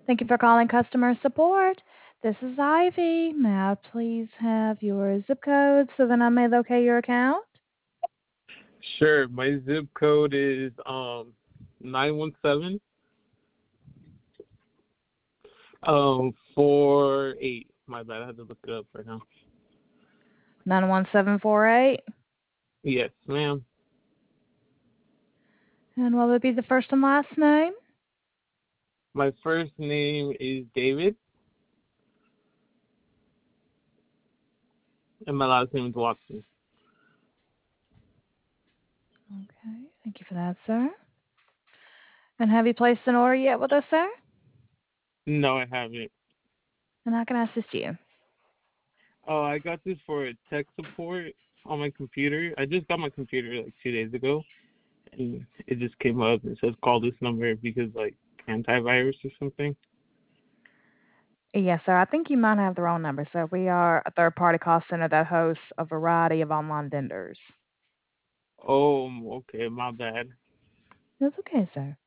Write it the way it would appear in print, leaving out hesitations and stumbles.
Thank you for calling customer support. This is Ivy. May I please have your zip code so that I may locate your account? Sure. My zip code is 917 48. My bad. I had to look it up right now. 91748. Yes, ma'am. And what would be the first and last name? My first name is David, and my last name is Watson. Okay, thank you for that, sir. And have you placed an order yet with us, sir? No, I haven't. And how can I assist you? Oh, I got this for tech support on my computer. I just got my computer like 2 days ago, and it just came up and says call this number because like antivirus or something. Yes, sir. I think you might have the wrong number, sir. We are a third-party call center that hosts a variety of online vendors. Oh, okay, my bad. That's okay, sir.